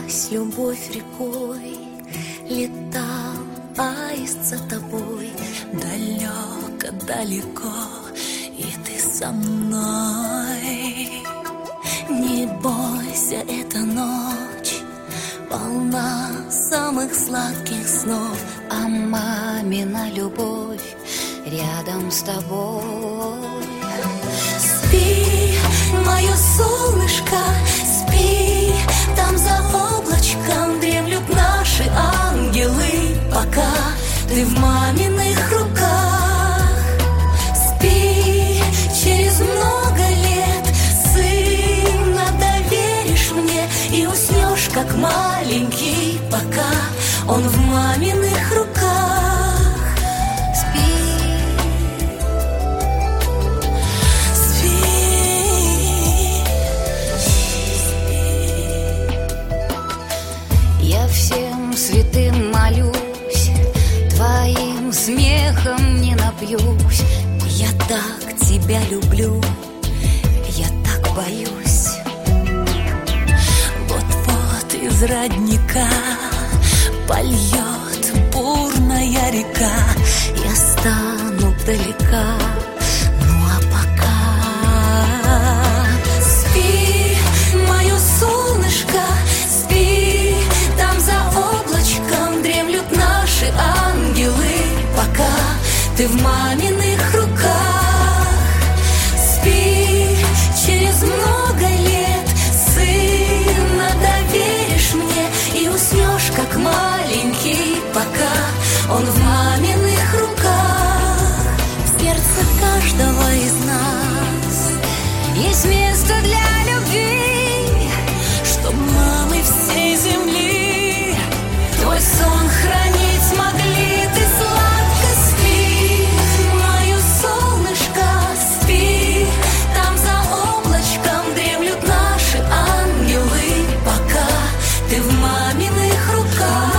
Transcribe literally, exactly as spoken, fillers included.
Лилась любовь рекой, летал аист за тобой. Далеко-далеко, и ты со мной. Не бойся, эта ночь полна самых сладких снов, а мамина любовь рядом с тобой. Спи, мое солнышко, спи, там за облачком дремлют наши ангелы, пока ты в маминых руках. Спи, через много лет сына доверишь мне и уснешь, как маленький, пока он в маминых руках. Спи, спи, спи. Я всем святым молюсь, твоим смехом не напьюсь. Я так тебя люблю, я так боюсь. Вот-вот из родника польет бурная река. Я стану далека, ну а пока спи, мое солнышко, спи, там за облачком дремлют наши ангелы, пока ты в маминых руках. Спи, через много лет сына доверишь мне и уснешь, как маленький, пока он в маминых руках. В сердце каждого из нас есть место для любви, чтоб мамы всей земли твой сон хранить смогли. Ты сладко спи, мое солнышко, спи, там за облачком дремлют наши ангелы, пока ты в маминых руках.